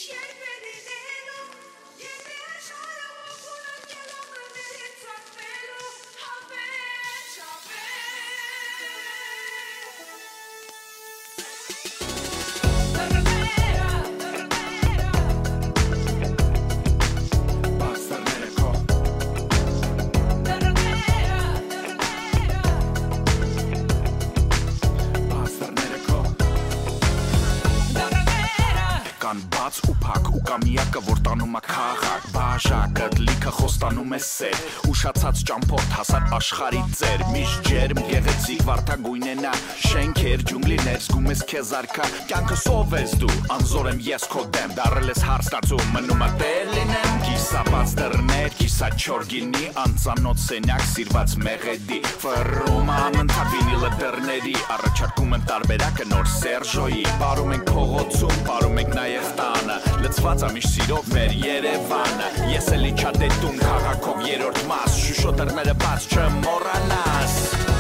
Կամիակը, որ տանում է քաղաք, բաժակը, լիքը խոստանում է սեր, ուշացած ճամփորդ հասար աշխարհի ծեր, միշտ ջերմ, գեղեցիկ, վարդագույն է նա, շենքեր, ջունգլիներ, զգում ես քեզ արքա, կյանքը սով ես դու, անզոր եմ ես քո դեմ, դարել ես հարստացում, մնում է տեր լինեմ, կիսաբաց դռներ, կիսաչոր գինի, անծանոթ սենյակ, սիրված մեղեդի, ֆռում անընդհատ վինիլը դռների, առաջարկում են տարբերակը նոր Սերժոյի, բարում ենք փողոցում, բարում ենք նաև տանը, լցված ամիշ սիրով մեր Երևանը, ես էլի չադետում քաղաքով երրորդ մաս, շուշո դռները բաց չմոռանաս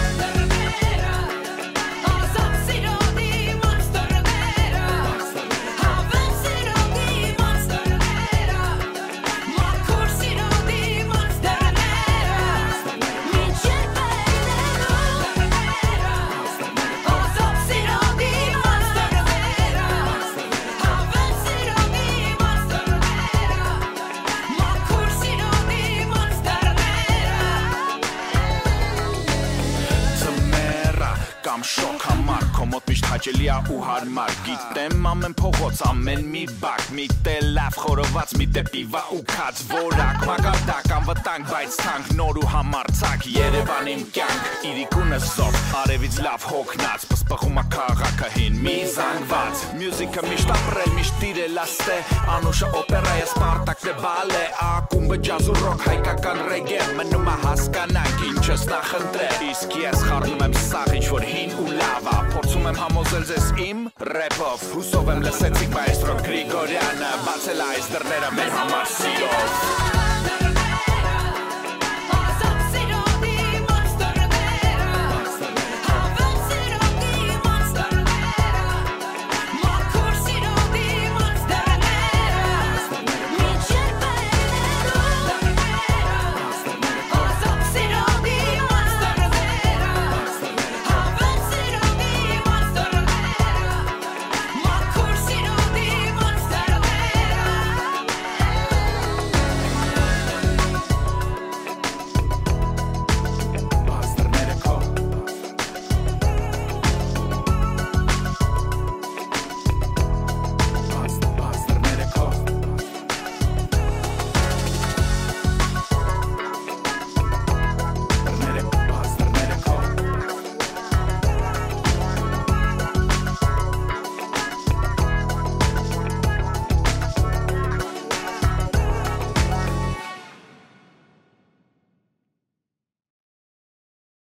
շոկ համար, քո մոտ միշտ հաճելի է ու հարմար Գիտեմ ամեն փողոց, ամեն մի բակ Մի տե լավ խորոված, մի տե պիվա ու քաց Որակ, մագարդակ, անվտանգ, բայց թանկ Նոր ու համարձակ, Երևան իմ կյանք Իրիկունը զով, արևից լավ հոգնած Պսպղում է քաղաքը հին, մի զանգված Մյուզիկը միշտ ապրել, միշտ տիրել աստե Անուշը օպերա է, Սպարտակն է բալե Ակումբը ջազ ու ռոք, հայկական ռեգե Մնում է հասկանանք, ինչս նախընտրել Իսկ ես խառնում եմ սաղ, ինչ-որ հին ու լավա Փորձում եմ համոզել ձեզ իմ ռեպով Հուսով եմ լսեցիք մայստրո Գրիգորյանը Բացել այս դռները մեր համար սիրով